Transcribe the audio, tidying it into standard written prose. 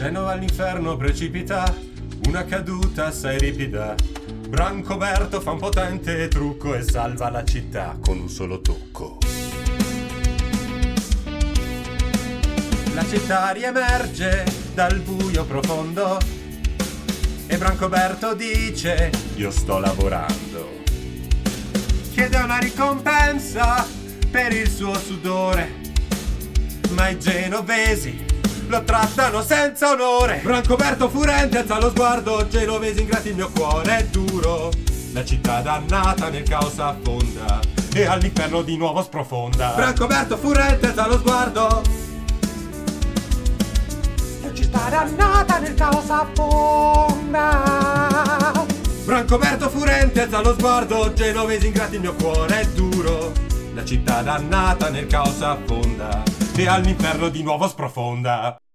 Genova all'inferno precipita, una caduta assai ripida. Brancoberto fa un potente trucco e salva la città con un solo tocco. La città riemerge dal buio profondo e Brancoberto dice: io sto lavorando. Chiede una ricompensa per il suo sudore, ma i genovesi lo trattano senza onore. Brancoberto furente alza lo sguardo, genovesi ingrati, il mio cuore è duro. La città dannata nel caos affonda e all'inferno di nuovo sprofonda. Brancoberto furente alza lo sguardo, la città dannata nel caos affonda. Brancoberto furente alza lo sguardo, genovesi ingrati, il mio cuore è duro. La città dannata nel caos affonda e all'inferno di nuovo sprofonda.